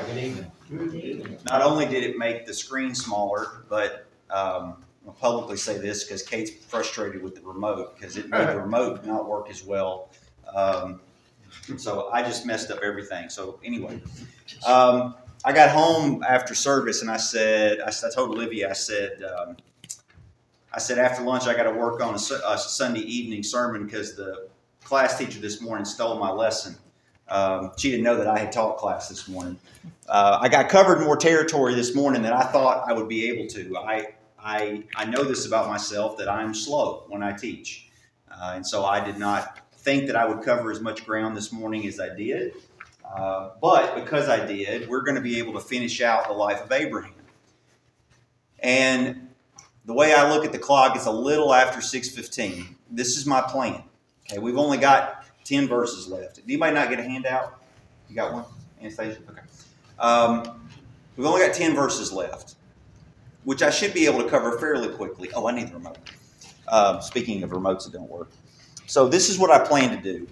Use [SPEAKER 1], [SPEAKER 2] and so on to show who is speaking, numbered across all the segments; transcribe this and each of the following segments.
[SPEAKER 1] Good evening.
[SPEAKER 2] Good evening.
[SPEAKER 3] Not only did it make the screen smaller, but I'll publicly say this because Kate's frustrated with the remote because it made the remote not work as well. So I just messed up everything. So anyway, I got home after service and I told Olivia, I said after lunch I got to work on a Sunday evening sermon because the class teacher this morning stole my lesson. She didn't know that I had taught class this morning. I got covered more territory this morning than I thought I would be able to. I know this about myself, that I'm slow when I teach. And so I did not think that I would cover as much ground this morning as I did. But because I did, we're going to be able to finish out the life of Abraham. And the way I look at the clock, it's a little after 6:15. This is my plan. Okay, we've only got 10 verses left. Did anybody not get a handout? You got one? Anastasia? Okay. We've only got 10 verses left, which I should be able to cover fairly quickly. Oh, I need the remote. Speaking of remotes that don't work. So this is what I plan to do.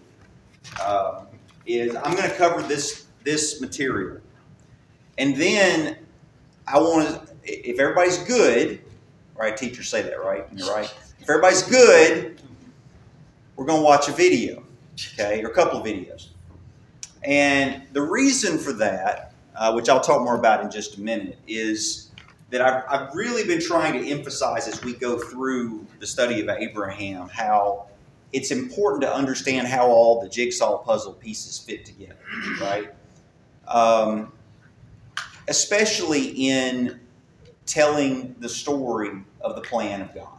[SPEAKER 3] Is I'm going to cover this material. And then I want to, if everybody's good, right, teachers say that, right? You're right. If everybody's good, we're going to watch a video. Okay, or a couple of videos. And the reason for that, which I'll talk more about in just a minute, is that I've really been trying to emphasize as we go through the study of Abraham how it's important to understand how all the jigsaw puzzle pieces fit together, right? Especially in telling the story of the plan of God.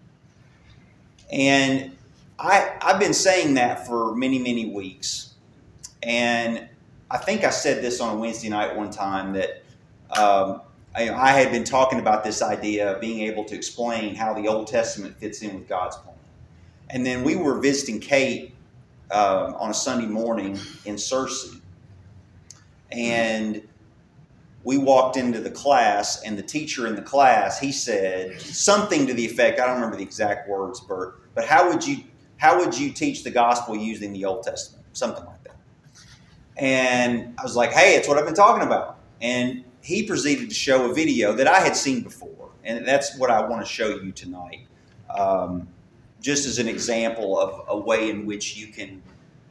[SPEAKER 3] And I've been saying that for many, many weeks. And I think I said this on a Wednesday night one time that I had been talking about this idea of being able to explain how the Old Testament fits in with God's plan. And then we were visiting Kate on a Sunday morning in Searcy. And we walked into the class, and the teacher in the class, he said something to the effect, I don't remember the exact words, Bert, but how would you teach the gospel using the Old Testament? Something like that. And I was like, hey, it's what I've been talking about. And he proceeded to show a video that I had seen before. And that's what I want to show you tonight. Just as an example of a way in which you can,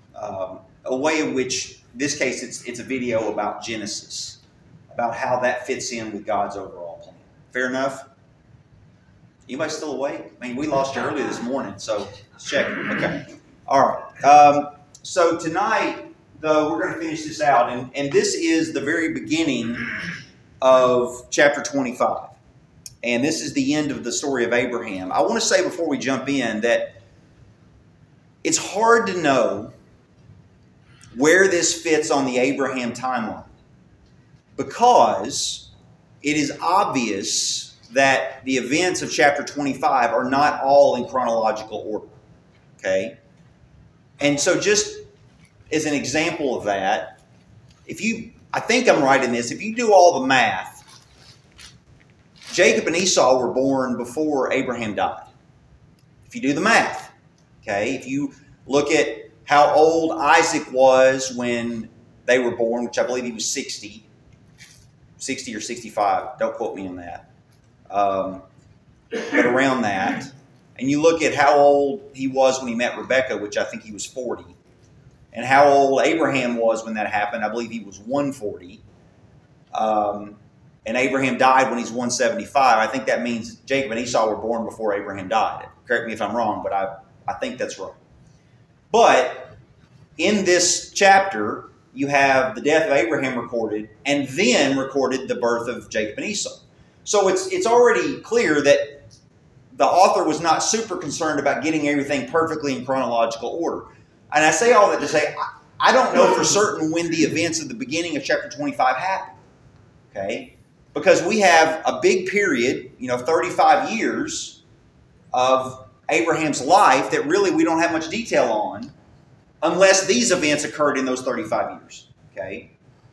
[SPEAKER 3] this case, it's a video about Genesis, about how that fits in with God's overall plan. Fair enough? Anybody still awake? I mean, we lost you early this morning, so let's check. Okay. All right. So tonight, though, we're going to finish this out. And this is the very beginning of chapter 25. And this is the end of the story of Abraham. I want to say before we jump in that it's hard to know where this fits on the Abraham timeline, because it is obvious that the events of chapter 25 are not all in chronological order, okay? And so just as an example of that, I think I'm right in this, if you do all the math, Jacob and Esau were born before Abraham died. If you do the math, okay? If you look at how old Isaac was when they were born, which I believe he was 60 or 65, don't quote me on that. But around that, and you look at how old he was when he met Rebekah, which I think he was 40, and how old Abraham was when that happened, I believe he was 140, and Abraham died when he's 175. I think that means Jacob and Esau were born before Abraham died. Correct me if I'm wrong, but I think that's right. But in this chapter, you have the death of Abraham recorded, and then recorded the birth of Jacob and Esau. So it's already clear that the author was not super concerned about getting everything perfectly in chronological order. And I say all that to say, I don't know for certain when the events of the beginning of chapter 25 happened. Okay? Because we have a big period, 35 years of Abraham's life that really we don't have much detail on, unless these events occurred in those 35 years. Okay?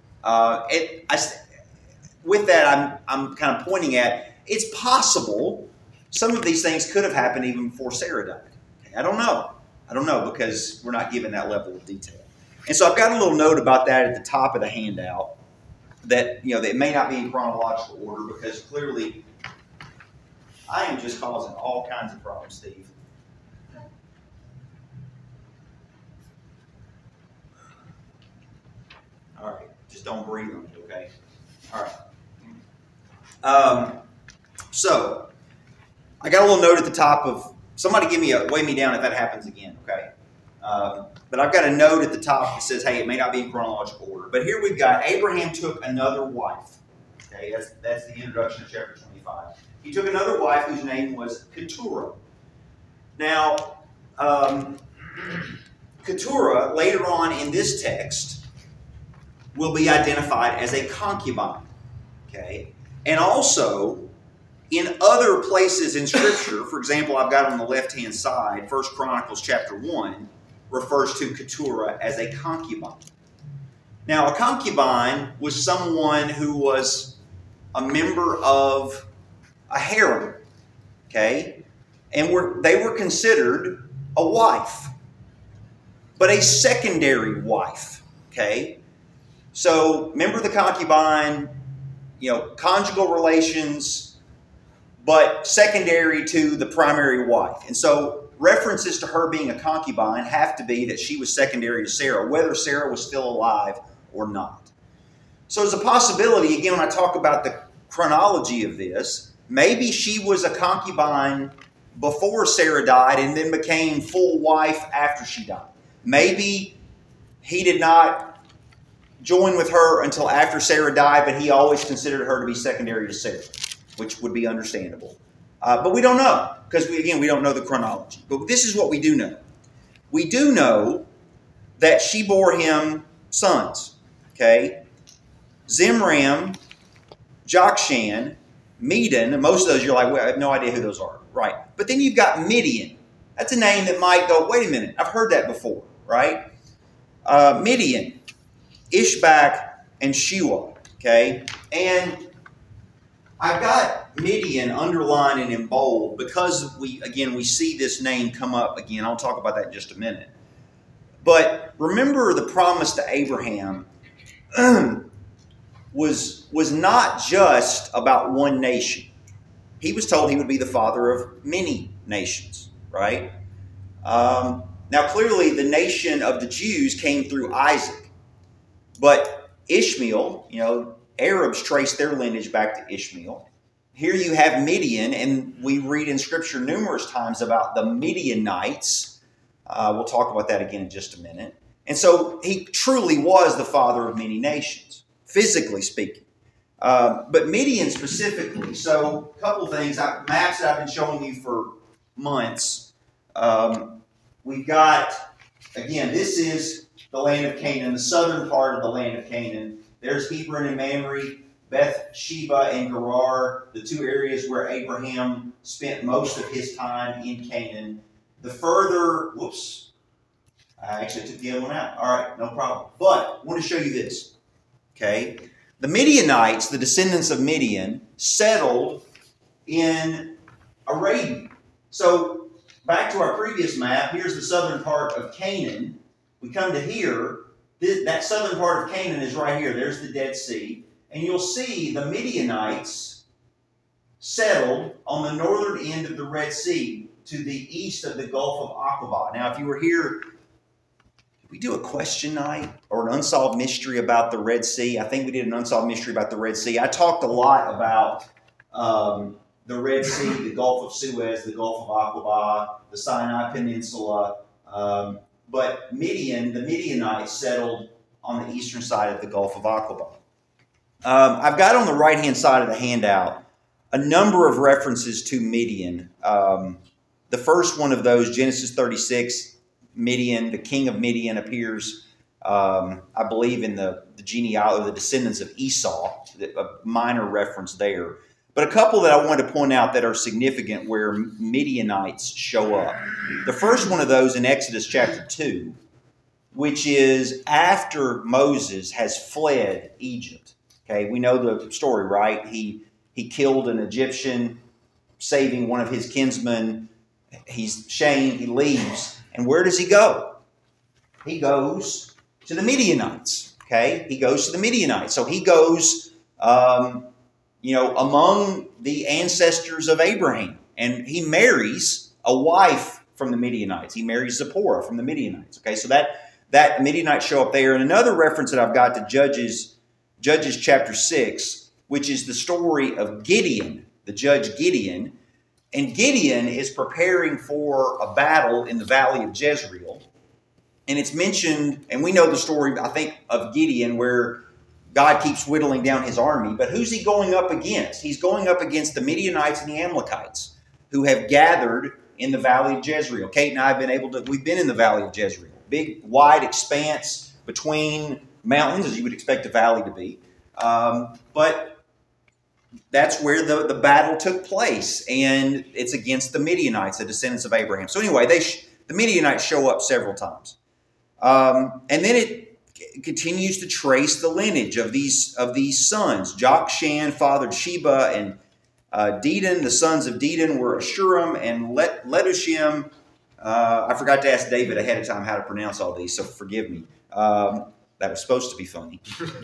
[SPEAKER 3] With that, I'm kind of pointing at, it's possible some of these things could have happened even before Sarah died. Okay? I don't know because we're not given that level of detail. And so I've got a little note about that at the top of the handout. that that may not be in chronological order, because clearly I am just causing all kinds of problems, Steve. All right, just don't breathe on it, okay? All right. So I got a little note at the top of somebody weigh me down if that happens again, okay? But I've got a note at the top that says, hey, it may not be in chronological order. But here we've got Abraham took another wife. Okay, that's the introduction of chapter 25. He took another wife whose name was Keturah. Now, Keturah, later on in this text, will be identified as a concubine. Okay, and also in other places in Scripture, for example, I've got on the left-hand side, 1 Chronicles chapter 1, refers to Keturah as a concubine. Now, a concubine was someone who was a member of a harem, okay? And they were considered a wife, but a secondary wife, okay? So, remember the concubine, conjugal relations, but secondary to the primary wife. And so references to her being a concubine have to be that she was secondary to Sarah, whether Sarah was still alive or not. So there's a possibility, again, when I talk about the chronology of this, maybe she was a concubine before Sarah died and then became full wife after she died. Maybe he did not join with her until after Sarah died, but he always considered her to be secondary to Sarah, which would be understandable. But we don't know, because we don't know the chronology. But this is what we do know. We do know that she bore him sons, okay? Zimram, Jokshan, Medan, and most of those you're like, well, I have no idea who those are, right? But then you've got Midian. That's a name that might go, wait a minute, I've heard that before, right? Midian, Ishbak, and Shua, okay? And I've got Midian underlined and in bold because we see this name come up again. I'll talk about that in just a minute. But remember, the promise to Abraham was not just about one nation. He was told he would be the father of many nations, right? Now, clearly, the nation of the Jews came through Isaac. But Ishmael, Arabs trace their lineage back to Ishmael. Here you have Midian, and we read in Scripture numerous times about the Midianites. We'll talk about that again in just a minute. And so he truly was the father of many nations, physically speaking. But Midian specifically, so a couple things, maps that I've been showing you for months. We've got, again, this is the land of Canaan, the southern part of the land of Canaan. There's Hebron and Mamre, Beth Sheba and Gerar, the two areas where Abraham spent most of his time in Canaan. The further, I actually took the other one out. All right, no problem. But I want to show you this, okay? The Midianites, the descendants of Midian, settled in Arabia. So back to our previous map, here's the southern part of Canaan. We come to here. That southern part of Canaan is right here. There's the Dead Sea. And you'll see the Midianites settled on the northern end of the Red Sea to the east of the Gulf of Aqaba. Now, if you were here, did we do a question night or an unsolved mystery about the Red Sea? I think we did an unsolved mystery about the Red Sea. I talked a lot about the Red Sea, the Gulf of Suez, the Gulf of Aqaba, the Sinai Peninsula. But the Midianites settled on the eastern side of the Gulf of Aqaba. I've got on the right-hand side of the handout a number of references to Midian. The first one of those, Genesis 36, Midian, the king of Midian, appears, I believe, in the genealogy, the descendants of Esau, a minor reference there. But a couple that I wanted to point out that are significant where Midianites show up. The first one of those in Exodus chapter 2, which is after Moses has fled Egypt. Okay, we know the story, right? He killed an Egyptian, saving one of his kinsmen. He's shamed, he leaves. And where does he go? He goes to the Midianites. Okay, he goes to the Midianites. So he goes, among the ancestors of Abraham, and he marries a wife from the Midianites. He marries Zipporah from the Midianites. Okay, so that Midianites show up there. And another reference that I've got to Judges chapter 6, which is the story of Gideon, the judge Gideon. And Gideon is preparing for a battle in the valley of Jezreel. And it's mentioned, and we know the story, I think, of Gideon, where God keeps whittling down his army. But who's he going up against? He's going up against the Midianites and the Amalekites, who have gathered in the valley of Jezreel. Kate and I have we've been in the valley of Jezreel. Big, wide expanse between mountains, as you would expect a valley to be. But that's where the battle took place. And it's against the Midianites, the descendants of Abraham. So anyway, the Midianites show up several times. And then it continues to trace the lineage of these sons. Jokshan fathered Sheba and Dedan. The sons of Dedan were Ashurim and Letushim. I forgot to ask David ahead of time how to pronounce all these, so forgive me. That was supposed to be funny.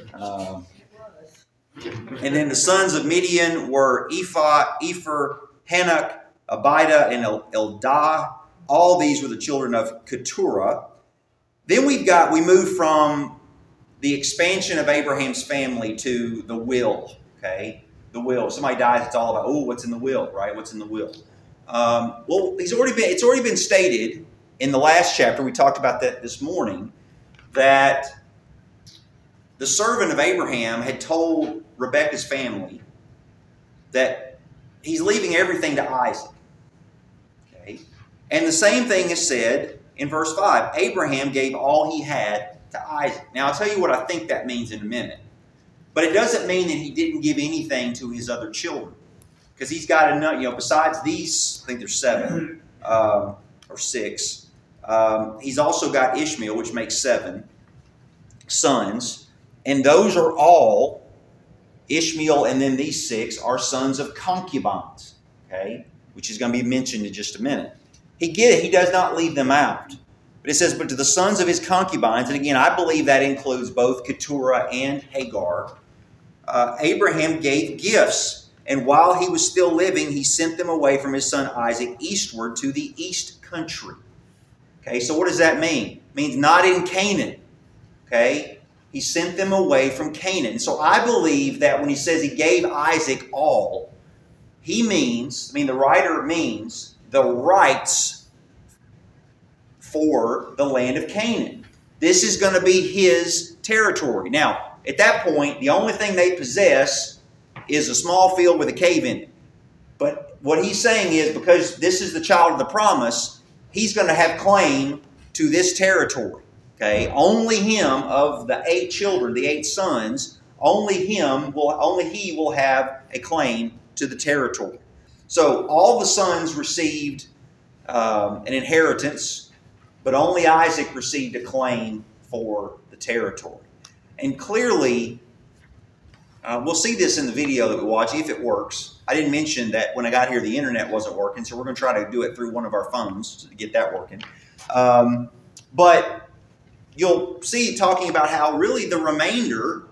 [SPEAKER 3] And then the sons of Midian were Ephah, Epher, Hanok, Abida, and Eldah. All these were the children of Keturah. Then we move from the expansion of Abraham's family to the will, okay? The will. If somebody dies, it's all about, what's in the will, right? What's in the will? It's already been stated in the last chapter, we talked about that this morning, that the servant of Abraham had told Rebekah's family that he's leaving everything to Isaac. Okay? And the same thing is said in verse 5. Abraham gave all he had to Isaac. Now, I'll tell you what I think that means in a minute. But it doesn't mean that he didn't give anything to his other children. Because he's got enough, besides these, I think there's 7 or 6. He's also got Ishmael, which makes 7 sons. And those are all, Ishmael and then these 6 are sons of concubines, okay, which is going to be mentioned in just a minute. He does not leave them out. But it says, but to the sons of his concubines, and again, I believe that includes both Keturah and Hagar, Abraham gave gifts. And while he was still living, he sent them away from his son Isaac eastward to the east country. Okay, so what does that mean? It means not in Canaan. Okay, he sent them away from Canaan. So I believe that when he says he gave Isaac all, the writer means the rights for the land of Canaan. This is going to be his territory. Now, at that point, the only thing they possess is a small field with a cave in it. But what he's saying is, because this is the child of the promise, he's going to have claim to this territory. Okay, only him of the 8 children, the 8 sons, only he will have a claim to the territory. So all the sons received an inheritance, but only Isaac received a claim for the territory. And clearly, we'll see this in the video that we watch, if it works. I didn't mention that when I got here, the internet wasn't working, so we're going to try to do it through one of our phones to get that working. But you'll see talking about how really the remainder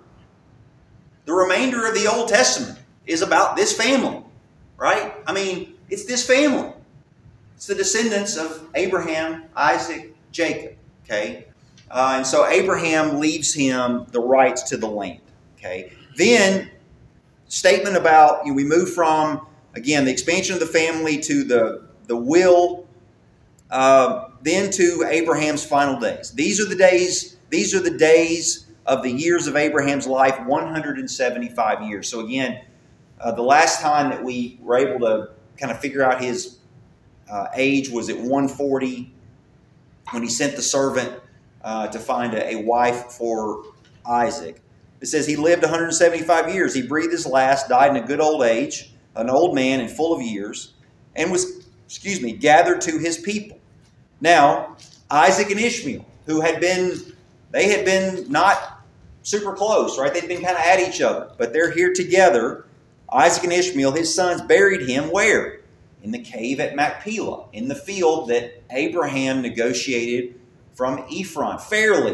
[SPEAKER 3] of the Old Testament is about this family, right? I mean, it's this family. It's the descendants of Abraham, Isaac, Jacob, okay? And so Abraham leaves him the rights to the land, okay? Then, statement about, we move from, again, the expansion of the family to the will, then to Abraham's final days. These are the days of the years of Abraham's life, 175 years. So again, the last time that we were able to kind of figure out his age was at 140, when he sent the servant to find a wife for Isaac. It says he lived 175 years. He breathed his last, died in a good old age, an old man and full of years, and was, gathered to his people. Now, Isaac and Ishmael, who had been not super close, right? They'd been kind of at each other, but they're here together. Isaac and Ishmael, his sons, buried him where? In the cave at Machpelah, in the field that Abraham negotiated from Ephron, fairly.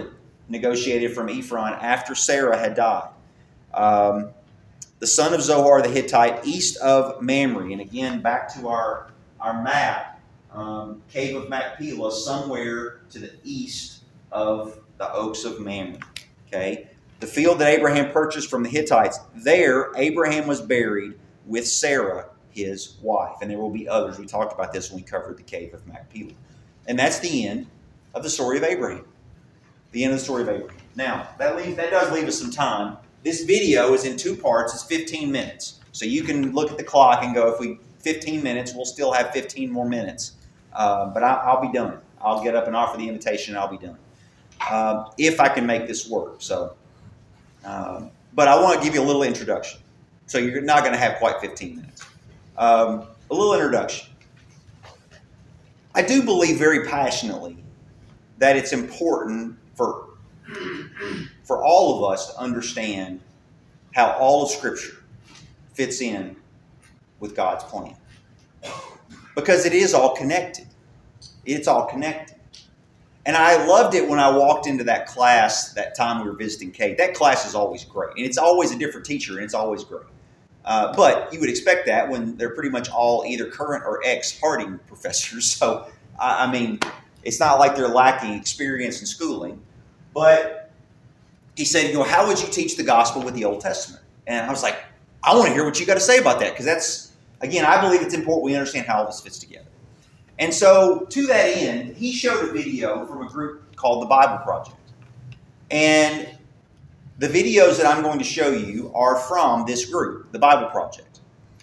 [SPEAKER 3] negotiated from Ephron after Sarah had died. The son of Zohar the Hittite, east of Mamre. And again, back to our map, Cave of Machpelah, somewhere to the east of the Oaks of Mamre. Okay? The field that Abraham purchased from the Hittites, there Abraham was buried with Sarah, his wife. And there will be others. We talked about this when we covered the Cave of Machpelah. And that's the end of the story of Abraham. The end of the story of Abraham. Now, that does leave us some time. This video is in two parts. It's 15 minutes. So you can look at the clock and go, 15 minutes, we'll still have 15 more minutes. But I'll be done. I'll get up and offer the invitation and I'll be done. If I can make this work. But I want to give you a little introduction. So you're not going to have quite 15 minutes. A little introduction. I do believe very passionately that it's important for all of us to understand how all of Scripture fits in with God's plan. Because it is all connected. It's all connected. And I loved it when I walked into that class that time we were visiting Kate. That class is always great. And it's always a different teacher, and it's always great. But you would expect that when they're pretty much all either current or ex-Harding professors. So, I mean, it's not like they're lacking experience in schooling. But he said, how would you teach the gospel with the Old Testament? And I was like, I want to hear what you got to say about that. Because that's, again, I believe it's important we understand how all this fits together. And so, to that end, he showed a video from a group called the Bible Project. And the videos that I'm going to show you are from this group, the Bible Project.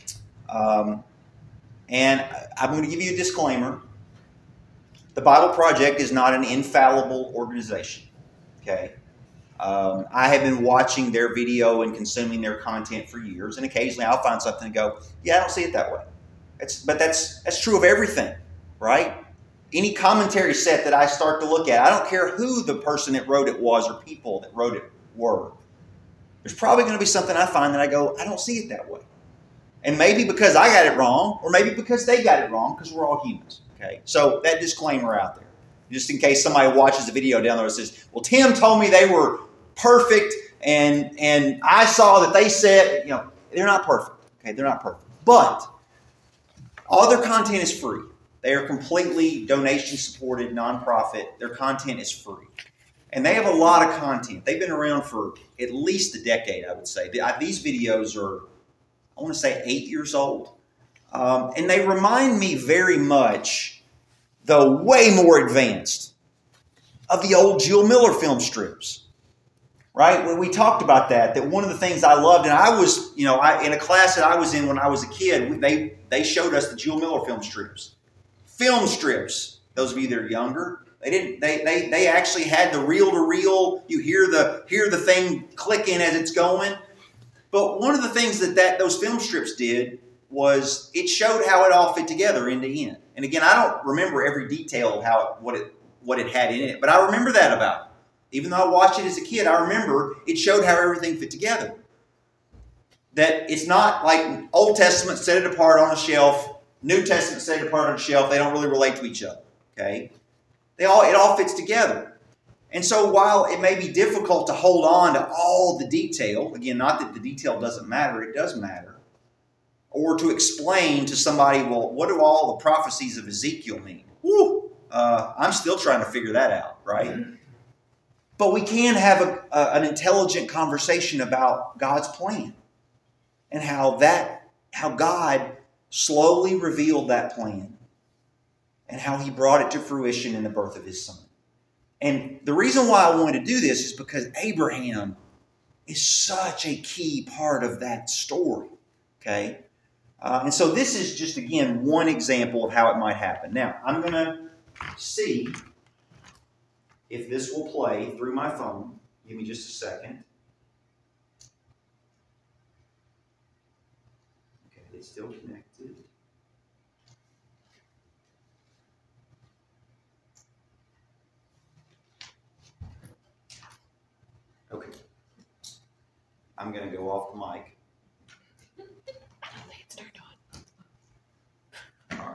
[SPEAKER 3] And I'm going to give you a disclaimer. The Bible Project is not an infallible organization. Okay? I have been watching their video and consuming their content for years, and occasionally I'll find something and go, yeah, I don't see it that way. But that's true of everything, right? Any commentary set that I start to look at, I don't care who the person that wrote it was or people that wrote it were. There's probably going to be something I find that I go, I don't see it that way. And maybe because I got it wrong, or maybe because they got it wrong, because we're all humans. Okay, so that disclaimer out there, just in case somebody watches the video down there and says, well, Tim told me they were perfect, and I saw that they said, they're not perfect. Okay, they're not perfect. But all their content is free. They are completely donation-supported, nonprofit. Their content is free. And they have a lot of content. They've been around for at least a decade, I would say. These videos are, I want to say, 8 years old. And they remind me very much, though way more advanced, of the old Jill Miller film strips. Right? When we talked about that one of the things I loved, and I was, in a class that I was in when I was a kid, they showed us the Jill Miller film strips. Film strips. Those of you that are younger, they actually had the reel-to-reel. You hear the thing clicking as it's going. But one of the things that those film strips did was it showed how it all fit together end to end. And again, I don't remember every detail of what it had in it, but I remember that about it. Even though I watched it as a kid, I remember it showed how everything fit together. That it's not like Old Testament, set it apart on a shelf, New Testament, set it apart on a shelf. They don't really relate to each other. Okay, it all fits together. And so while it may be difficult to hold on to all the detail, again, not that the detail doesn't matter, it does matter, or to explain to somebody, well, what do all the prophecies of Ezekiel mean? I'm still trying to figure that out, right? But we can have an intelligent conversation about God's plan and how God slowly revealed that plan and how he brought it to fruition in the birth of his son. And the reason why I wanted to do this is because Abraham is such a key part of that story, okay? And so this is just, again, one example of how it might happen. Now, I'm going to see if this will play through my phone. Give me just a second. Okay, it's still connected. Okay. I'm going to go off the mic.
[SPEAKER 1] It's turned on.
[SPEAKER 3] All right.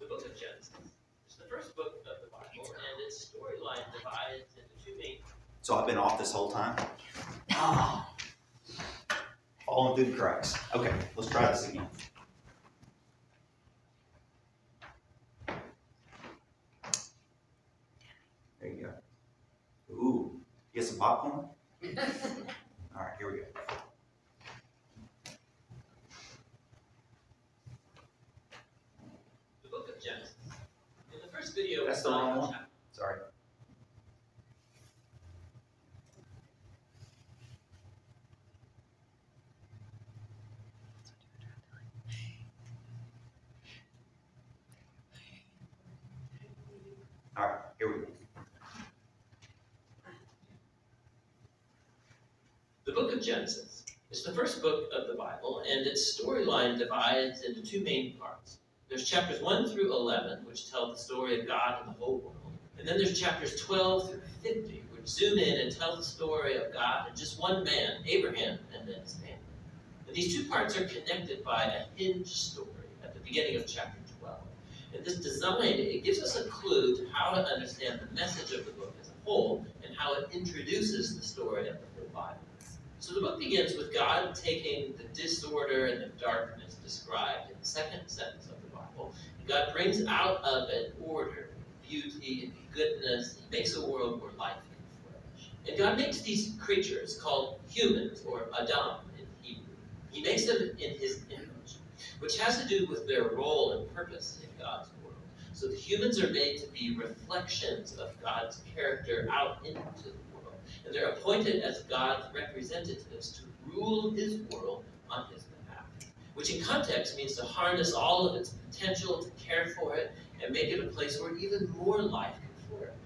[SPEAKER 1] The book of Genesis is the first book of the Bible, and its storyline divides into two main.
[SPEAKER 3] So I've been off this whole time? Falling through the cracks. Okay, let's try this again. There you go. Ooh, get some popcorn? All right, here we go.
[SPEAKER 1] The book of Genesis. In the first video,
[SPEAKER 3] That's the wrong one. Sorry. All right, here we go.
[SPEAKER 1] The book of Genesis is the first book of the Bible, and its storyline divides into two main parts. There's chapters 1 through 11, which tell the story of God and the whole world. And then there's chapters 12 through 50, which zoom in and tell the story of God and just one man, Abraham, and then his family. And these two parts are connected by a hinge story at the beginning of chapter 12. And this design, it gives us a clue to how to understand the message of the book as a whole and how it introduces the story of the whole Bible. So the book begins with God taking the disorder and the darkness described in the second sentence of the Bible, and God brings out of it order, beauty, and goodness. He makes a world where life can flourish. And God makes these creatures called humans, or Adam in Hebrew. He makes them in his image, which has to do with their role and purpose in God's world. So the humans are made to be reflections of God's character out into the world. And they're appointed as God's representatives to rule his world on his behalf, which in context means to harness all of its potential, to care for it, and make it a place where even more life can flourish.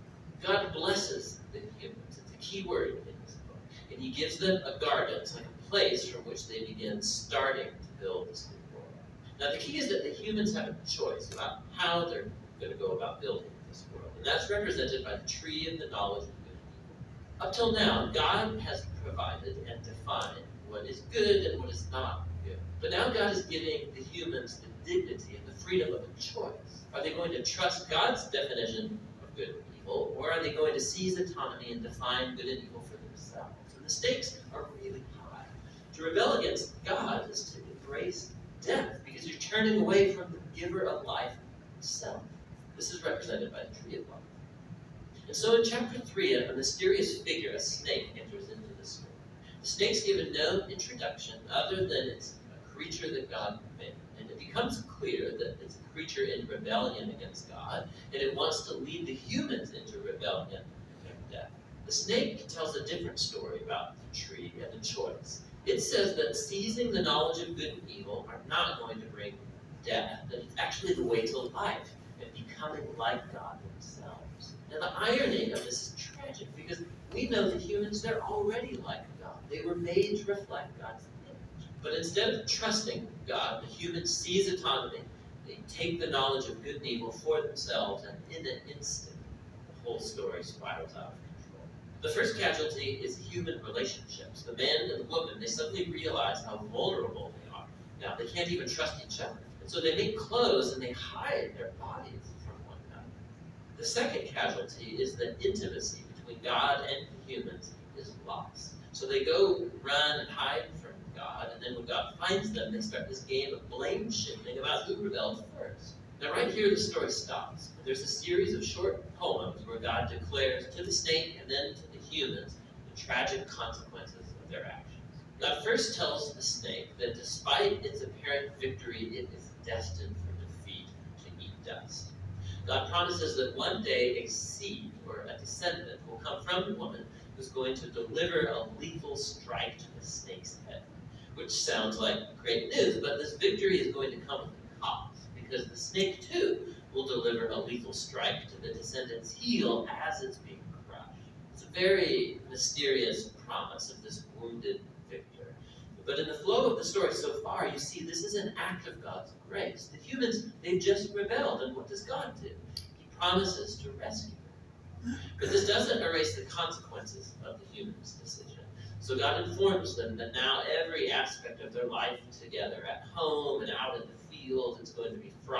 [SPEAKER 1] God blesses the humans. It's a key word in this book. And he gives them a garden. It's like a place from which they begin starting to build this new world. Now the key is that the humans have a choice about how they're going to go about building this world. And that's represented by the tree of the knowledge of good and evil. Up till now, God has provided and defined what is good and what is not good. But now God is giving the humans the dignity and the freedom of a choice. Are they going to trust God's definition of good and evil, or are they going to seize autonomy and define good and evil for themselves? And the stakes are really high. To rebel against God is to embrace death, because you're turning away from the giver of life himself. This is represented by the tree of life. And so in chapter 3, a mysterious figure, a snake, enters into the story. The snake's given no introduction other than it's a creature that God made. And it becomes clear that it's a creature in rebellion against God, and it wants to lead the humans into rebellion and death. The snake tells a different story about the tree and the choice. It says that seizing the knowledge of good and evil are not going to bring death, that it's actually the way to life and becoming like God themselves. Now the irony of this is tragic, because we know that humans, they're already like God. They were made to reflect God's image. But instead of trusting God, the humans seize autonomy. They take the knowledge of good and evil for themselves, and in an instant, the whole story spirals out of control. The first casualty is human relationships. The man and the woman, they suddenly realize how vulnerable they are. Now, they can't even trust each other. And so they make clothes and they hide their bodies from one another. The second casualty is that intimacy between God and humans is lost. So they go run and hide from God, and then when God finds them, they start this game of blame shifting about who rebelled first. Now right here the story stops. There's a series of short poems where God declares to the snake and then to the humans the tragic consequences of their actions. God first tells the snake that despite its apparent victory, it is destined for defeat, to eat dust. God promises that one day a seed, or a descendant, will come from the woman who's going to deliver a lethal strike to the snake's head. Which sounds like great news, but this victory is going to come with a cost, because the snake too will deliver a lethal strike to the descendant's heel as it's being crushed. It's a very mysterious promise of this wounded victor. But in the flow of the story so far, you see this is an act of God's grace. The humans, they've just rebelled, and what does God do? He promises to rescue them. But this doesn't erase the consequences of the humans' decision. So God informs them that now every aspect of their life together, at home and out in the field, is going to be fraught with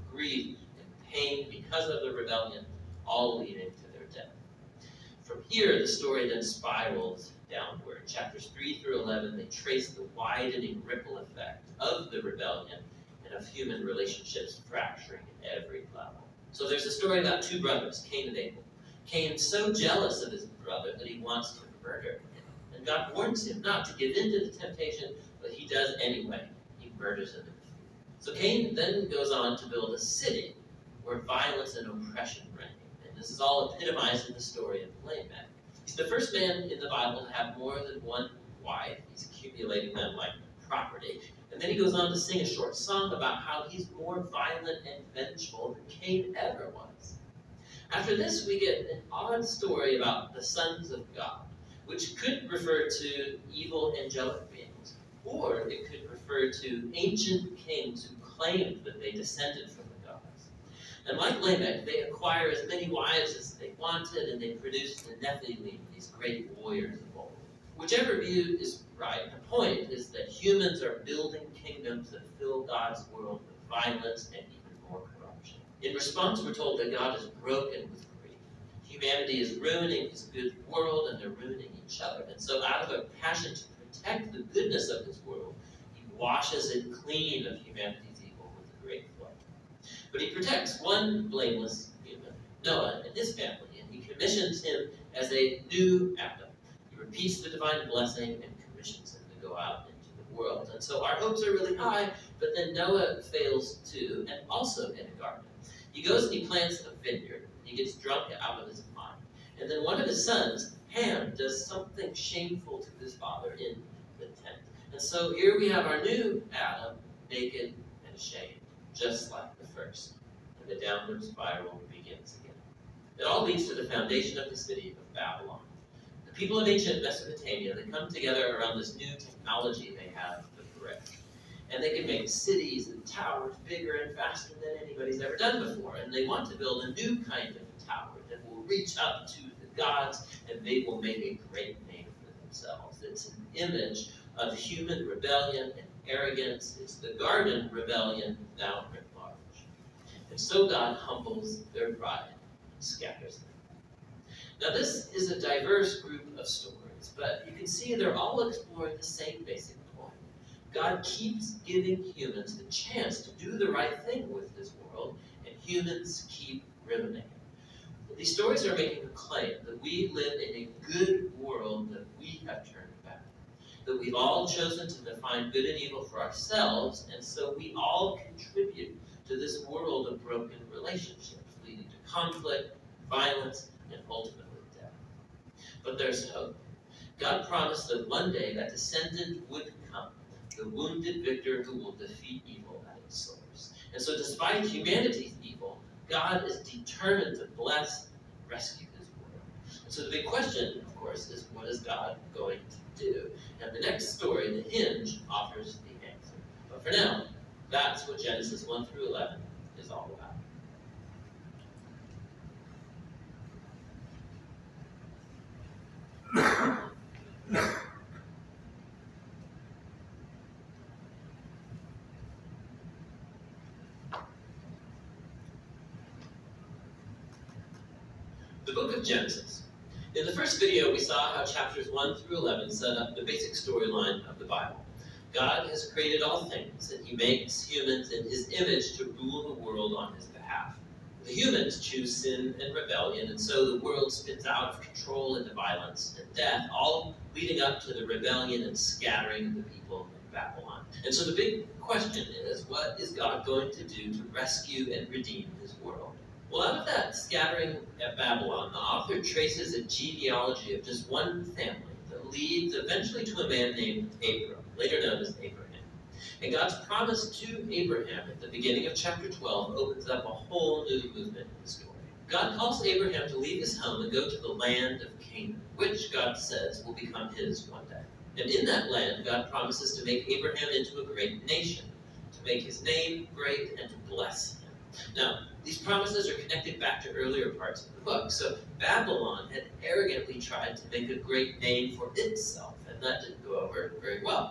[SPEAKER 1] grief and pain because of the rebellion, all leading to their death. From here, the story then spirals downward. Chapters 3 through 11, they trace the widening ripple effect of the rebellion and of human relationships fracturing at every level. So there's a story about two brothers, Cain and Abel. Cain's so jealous of his brother that he wants to murder him. And God warns him not to give in to the temptation, but he does anyway. He murders him in the field. So Cain then goes on to build a city where violence and oppression reign. And this is all epitomized in the story of Lamech. He's the first man in the Bible to have more than one wife. He's accumulating them like property. And then he goes on to sing a short song about how he's more violent and vengeful than Cain ever was. After this, we get an odd story about the sons of God, which could refer to evil angelic beings, or it could refer to ancient kings who claimed that they descended from the gods. And like Lamech, they acquire as many wives as they wanted, and they produced the Nephilim, these great warriors of old. Whichever view is right, the point is that humans are building kingdoms that fill God's world with violence and even more corruption. In response, we're told that God is broken with grief. Humanity is ruining his good world, and they're ruining each other. And so out of a passion to protect the goodness of his world, he washes it clean of humanity's evil with a great flood. But he protects one blameless human, Noah, and his family, and he commissions him as a new Adam. He repeats the divine blessing and commissions him to go out into the world. And so our hopes are really high, but then Noah fails too, and also in a garden. He goes and he plants a vineyard. He gets drunk out of his mind. And then one of his sons, Ham, does something shameful to his father in the tent. And so here we have our new Adam, naked and ashamed, just like the first. And the downward spiral begins again. It all leads to the foundation of the city of Babylon. The people of ancient Mesopotamia, they come together around this new technology they have, the brick. And they can make cities and towers bigger and faster than anybody's ever done before. And they want to build a new kind of tower that will reach up to the gods, and they will make a great name for themselves. It's an image of human rebellion and arrogance. It's the garden rebellion now writ large. And so God humbles their pride and scatters them. Now this is a diverse group of stories, but you can see they're all exploring the same basic point. God keeps giving humans the chance to do the right thing with this world, and humans keep ruining it. These stories are making a claim that we live in a good world that we have turned back, that we've all chosen to define good and evil for ourselves, and so we all contribute to this world of broken relationships, leading to conflict, violence, and ultimately death. But there's hope. God promised that one day that descendant would come, the wounded victor who will defeat evil at its source. And so despite humanity's evil, God is determined to bless and rescue his world. And so the big question, of course, is what is God going to do? And the next story, The Hinge, offers the answer. But for now, that's what Genesis 1 through 11 is all about. The book of Genesis. In the first video, we saw how chapters 1 through 11 set up the basic storyline of the Bible. God has created all things, and he makes humans in his image to rule the world on his behalf. The humans choose sin and rebellion, and so the world spins out of control into violence and death, all leading up to the rebellion and scattering of the people in Babylon. And so the big question is, what is God going to do to rescue and redeem his world? Well, out of that scattering at Babylon, the author traces a genealogy of just one family that leads eventually to a man named Abram, later known as Abraham. And God's promise to Abraham at the beginning of chapter 12 opens up a whole new movement in the story. God calls Abraham to leave his home and go to the land of Canaan, which God says will become his one day. And in that land, God promises to make Abraham into a great nation, to make his name great and to bless him. Now, these promises are connected back to earlier parts of the book. So Babylon had arrogantly tried to make a great name for itself, and that didn't go over very well.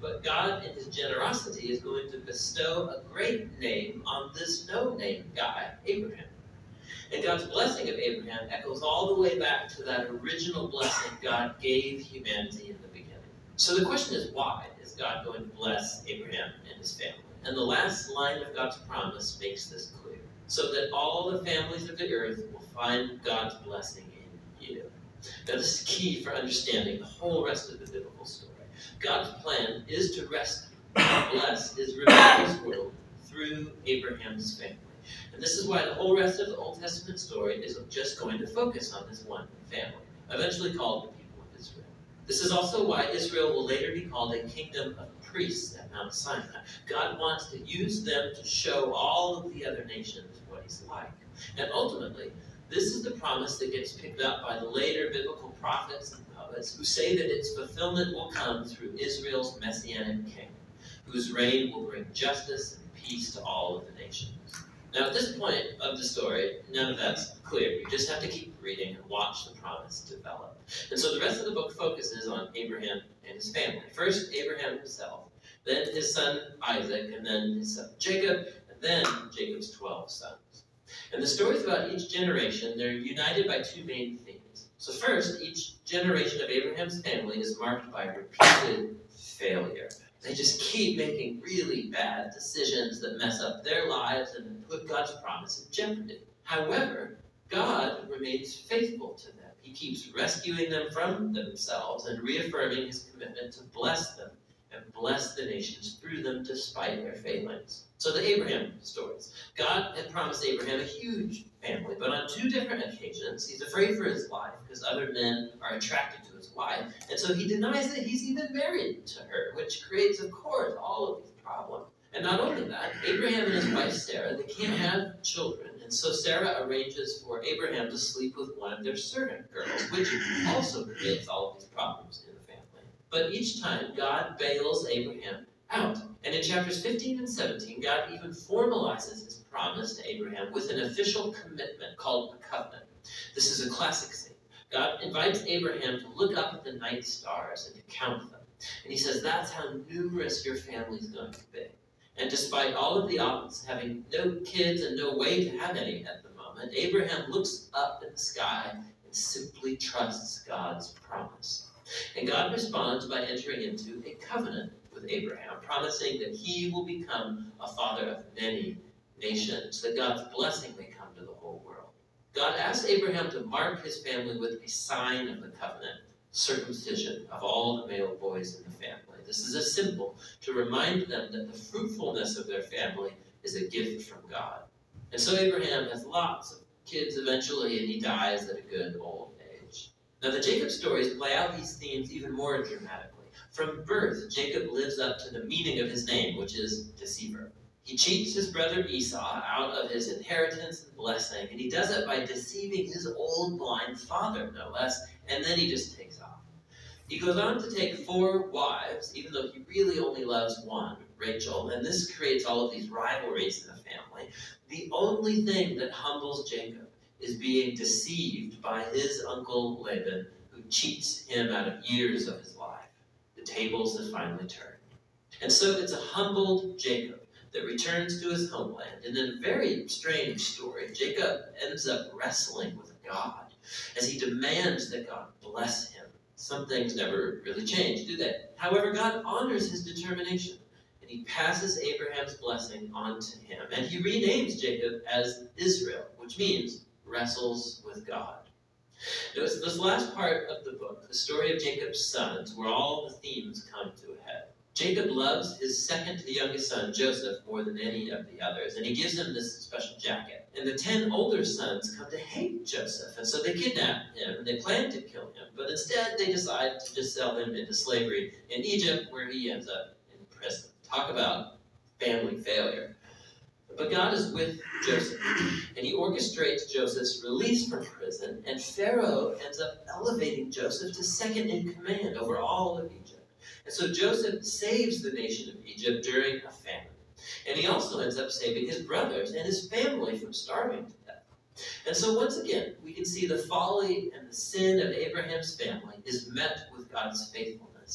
[SPEAKER 1] But God, in his generosity, is going to bestow a great name on this no-name guy, Abraham. And God's blessing of Abraham echoes all the way back to that original blessing God gave humanity in the beginning. So the question is, why is God going to bless Abraham and his family? And the last line of God's promise makes this clear. So that all the families of the earth will find God's blessing in you. Now this is key for understanding the whole rest of the biblical story. God's plan is to rescue and bless his rebellious world through Abraham's family. And this is why the whole rest of the Old Testament story is just going to focus on this one family, eventually called the people of Israel. This is also why Israel will later be called a kingdom of priests at Mount Sinai. God wants to use them to show all of the other nations what he's like. And ultimately, this is the promise that gets picked up by the later biblical prophets and poets who say that its fulfillment will come through Israel's messianic king, whose reign will bring justice and peace to all of the nations. Now, at this point of the story, none of that's clear. You just have to keep reading and watch the promise develop. And so the rest of the book focuses on Abraham and his family. First, Abraham himself, then his son Isaac, and then his son Jacob, and then Jacob's 12 sons. And the stories about each generation, they're united by two main themes. So first, each generation of Abraham's family is marked by repeated failure. They just keep making really bad decisions that mess up their lives and put God's promise in jeopardy. However, God remains faithful to them. He keeps rescuing them from themselves and reaffirming his commitment to bless them and bless the nations through them despite their failings. So the Abraham stories. God had promised Abraham a huge family, but on two different occasions, he's afraid for his life because other men are attracted to his wife, and so he denies that he's even married to her, which creates, of course, all of these problems. And not only that, Abraham and his wife Sarah, they can't have children, and so Sarah arranges for Abraham to sleep with one of their servant girls, which also creates all of these problems in the family. But each time, God bails Abraham out. And in chapters 15 and 17, God even formalizes his promise to Abraham with an official commitment called a covenant. This is a classic scene. God invites Abraham to look up at the night stars and to count them. And he says, that's how numerous your family is going to be. And despite all of the odds, having no kids and no way to have any at the moment, Abraham looks up in the sky and simply trusts God's promise. And God responds by entering into a covenant with Abraham, promising that he will become a father of many nations, that God's blessing may come to the whole world. God asks Abraham to mark his family with a sign of the covenant, circumcision of all the male boys in the family. This is a symbol to remind them that the fruitfulness of their family is a gift from God. And so Abraham has lots of kids eventually, and he dies at a good old age. Now the Jacob stories play out these themes even more dramatically. From birth, Jacob lives up to the meaning of his name, which is deceiver. He cheats his brother Esau out of his inheritance and blessing, and he does it by deceiving his old blind father, no less, and then he just takes off. He goes on to take 4 wives, even though he really only loves one, Rachel, and this creates all of these rivalries in the family. The only thing that humbles Jacob is being deceived by his uncle Laban, who cheats him out of years of his life. The tables have finally turned. And so it's a humbled Jacob that returns to his homeland. And in a very strange story, Jacob ends up wrestling with God as he demands that God bless him. Some things never really change, do they? However, God honors his determination, and he passes Abraham's blessing on to him. And he renames Jacob as Israel, which means wrestles with God. Notice this last part of the book, the story of Jacob's sons, where all the themes come to a head. Jacob loves his second to the youngest son, Joseph, more than any of the others, and he gives him this special jacket. And the 10 older sons come to hate Joseph, and so they kidnap him, and they plan to kill him, but instead they decide to just sell him into slavery in Egypt, where he ends up in prison. Talk about family failure. But God is with Joseph, and he orchestrates Joseph's release from prison, and Pharaoh ends up elevating Joseph to second in command over all of Egypt. And so Joseph saves the nation of Egypt during a famine. And he also ends up saving his brothers and his family from starving to death. And so once again, we can see the folly and the sin of Abraham's family is met with God's faithfulness,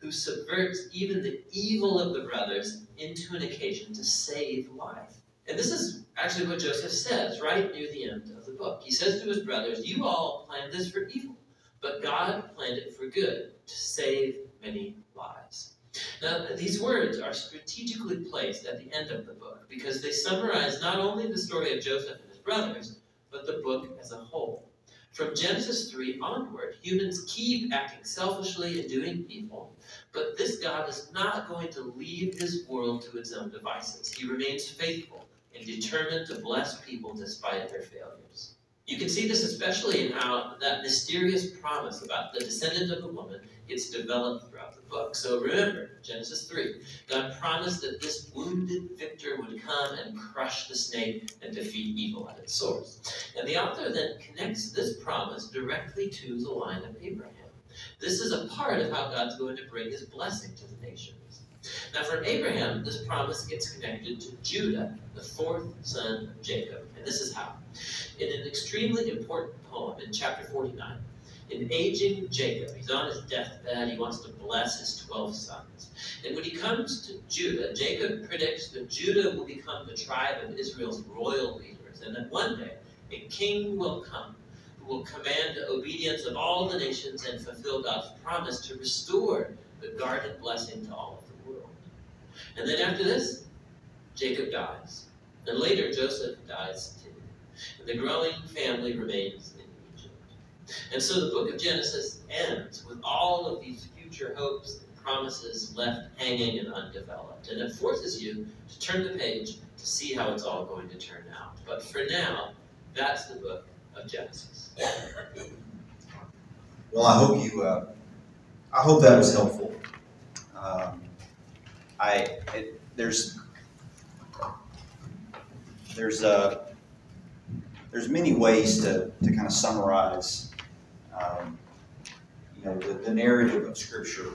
[SPEAKER 1] who subverts even the evil of the brothers into an occasion to save life. And this is actually what Joseph says right near the end of the book. He says to his brothers, you all planned this for evil, but God planned it for good, to save many lives. Now, these words are strategically placed at the end of the book because they summarize not only the story of Joseph and his brothers, but the book as a whole. From Genesis 3 onward, humans keep acting selfishly and doing evil, but this God is not going to leave his world to its own devices. He remains faithful and determined to bless people despite their failures. You can see this especially in how that mysterious promise about the descendant of a woman gets developed throughout the book. So remember, Genesis 3, God promised that this wounded victor would come and crush the snake and defeat evil at its source. And the author then connects this promise directly to the line of Abraham. This is a part of how God's going to bring his blessing to the nations. Now from Abraham, this promise gets connected to Judah, the fourth son of Jacob. And this is how. In an extremely important poem in chapter 49, in aging Jacob, he's on his deathbed, he wants to bless his 12 sons. And when he comes to Judah, Jacob predicts that Judah will become the tribe of Israel's royal leaders, and that one day a king will come who will command the obedience of all the nations and fulfill God's promise to restore the guarded blessing to all of the world. And then after this, Jacob dies. And later, Joseph dies too. And the growing family remains in Egypt. And so the book of Genesis ends with all of these future hopes and promises left hanging and undeveloped. And it forces you to turn the page to see how it's all going to turn out. But for now, that's the book of Genesis.
[SPEAKER 3] Well, I hope that was helpful. There's many ways to kind of summarize, the narrative of Scripture.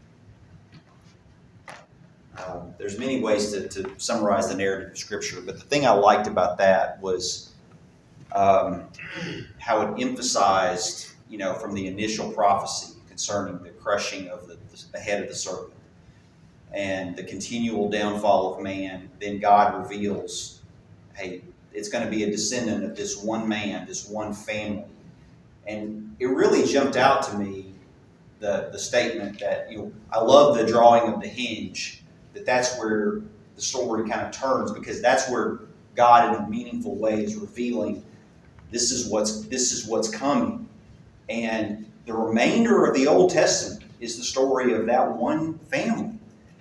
[SPEAKER 3] There's many ways to summarize the narrative of Scripture, but the thing I liked about that was how it emphasized, from the initial prophecy concerning the crushing of the head of the serpent and the continual downfall of man. Then God reveals, hey, it's going to be a descendant of this one man, this one family. And it really jumped out to me, the statement that, I love the drawing of the hinge, that's where the story kind of turns, because that's where God in a meaningful way is revealing this is what's coming. And the remainder of the Old Testament is the story of that one family.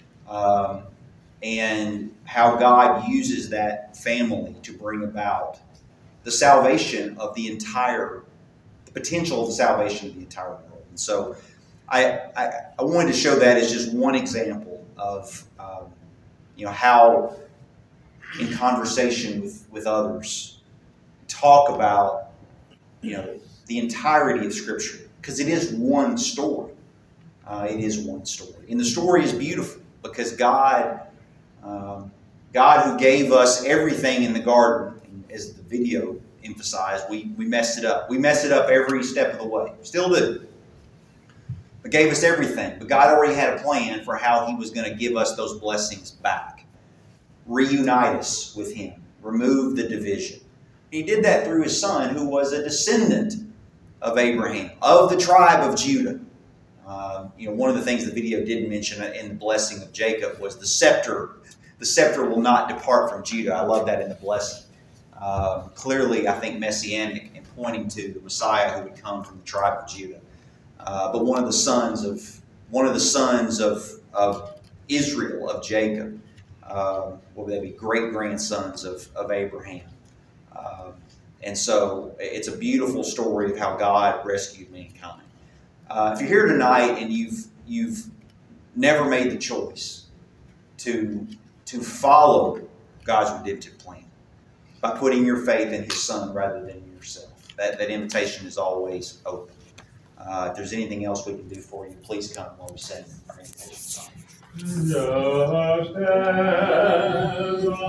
[SPEAKER 3] And how God uses that family to bring about the salvation of the potential of the salvation of the entire world. And so I wanted to show that as just one example of how in conversation with others talk about the entirety of Scripture, because it is one story. It is one story, and the story is beautiful because God who gave us everything in the garden, as the video emphasized, we messed it up. We messed it up every step of the way. Still do. But gave us everything. But God already had a plan for how He was going to give us those blessings back. Reunite us with Him. Remove the division. He did that through His Son, who was a descendant of Abraham, of the tribe of Judah. One of the things the video didn't mention in the blessing of Jacob was the scepter. The scepter will not depart from Judah. I love that in the blessing. Clearly, I think messianic and pointing to the Messiah who would come from the tribe of Judah. But one of the sons of Israel, of Jacob, will they be great grandsons of Abraham. And so it's a beautiful story of how God rescued mankind. If you're here tonight and you've never made the choice to follow God's redemptive plan by putting your faith in His Son rather than yourself, that invitation is always open. If there's anything else we can do for you, please come while we sing our invitation song.